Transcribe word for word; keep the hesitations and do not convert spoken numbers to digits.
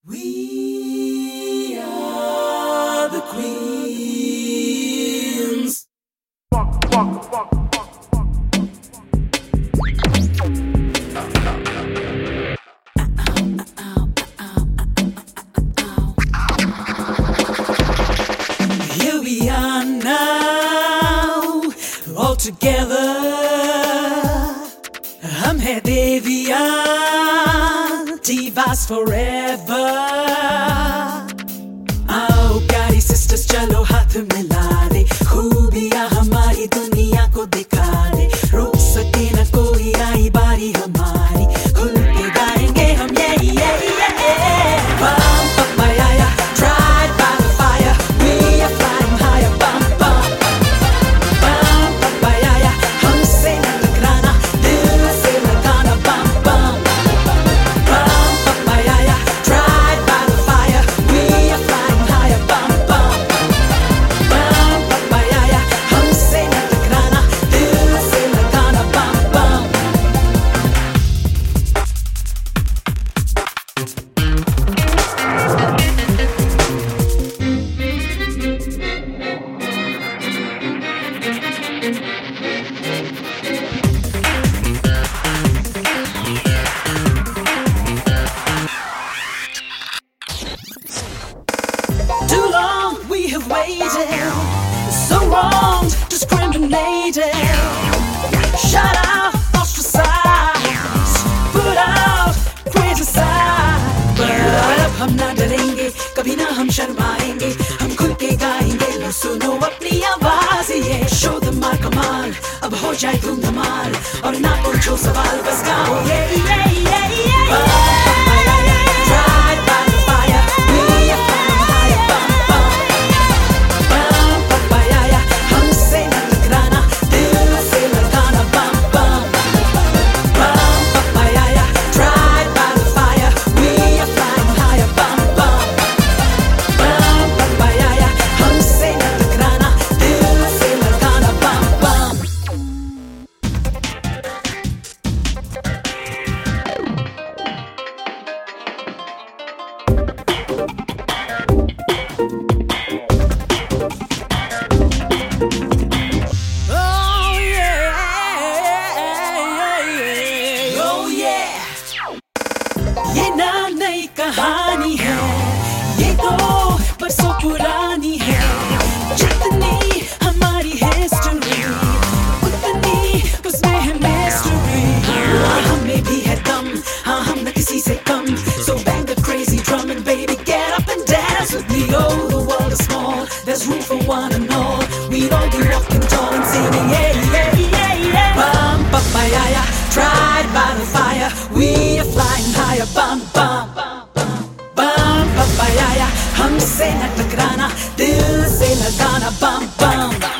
We are the queens. Here we are now, all together. हम है देवियाँ, divas forever. आओ प्यारी sisters, चलो हाथ मिला दे, खूबियाँ हमारी दुनिया को दिखा दे. रोक सके न कोई, आई बारी हमारी, खुल के गाएंगे हम ये ये ये. Bum papaya, tried by the fire, we are flying higher. Bum bum bum papaya, हमसे न टकराना, दिल से लगाना. Bum bum bum papaya, tried by the fire, we are flying higher. Bum bum bum papaya, हमसे न टकराना, दिल से लगाना. Bum bum. Too long we have waited, so wrong, discriminated. Shut out, ostracized, put out, criticized. But अब हम ना डरेंगे, कभी ना हम शर्माएंगे, हम खुल के गाएंगे. लो सुनो अपनी आवाज ये, show them our कमाल, अब हो जाए धूम धमाल, और ना पूछो सवाल, बस गाओ ये ये ये ये. Tried by the fire, we are flying higher. Bum bum bum papaya, हमसे न टकराना, दिल से लगाना. Bum bum bum papaya, tried by the fire, we are flying higher. Bum bum bum papaya, हमसे न टकराना, दिल से लगाना. Bum bum. Oh yeah, oh yeah. ये ना नई कहानी है, ये तो बरसों पुरानी है. जितनी हमारी हिस्ट्री, उतनी उसमें है मिस्ट्री. हाँ हमें भी है दम, हाँ हम न किसी से कम. So bang the crazy drum and baby get up and dance with me. Oh the world is small, there's room for one and all. We'd all be walking tall and singing yeah yeah yeah yeah. Bum papaya, tried by the fire, we are flying higher. Bum bum bum papaya, हमसे न टकराना, दिल से लगाना. Bum bum.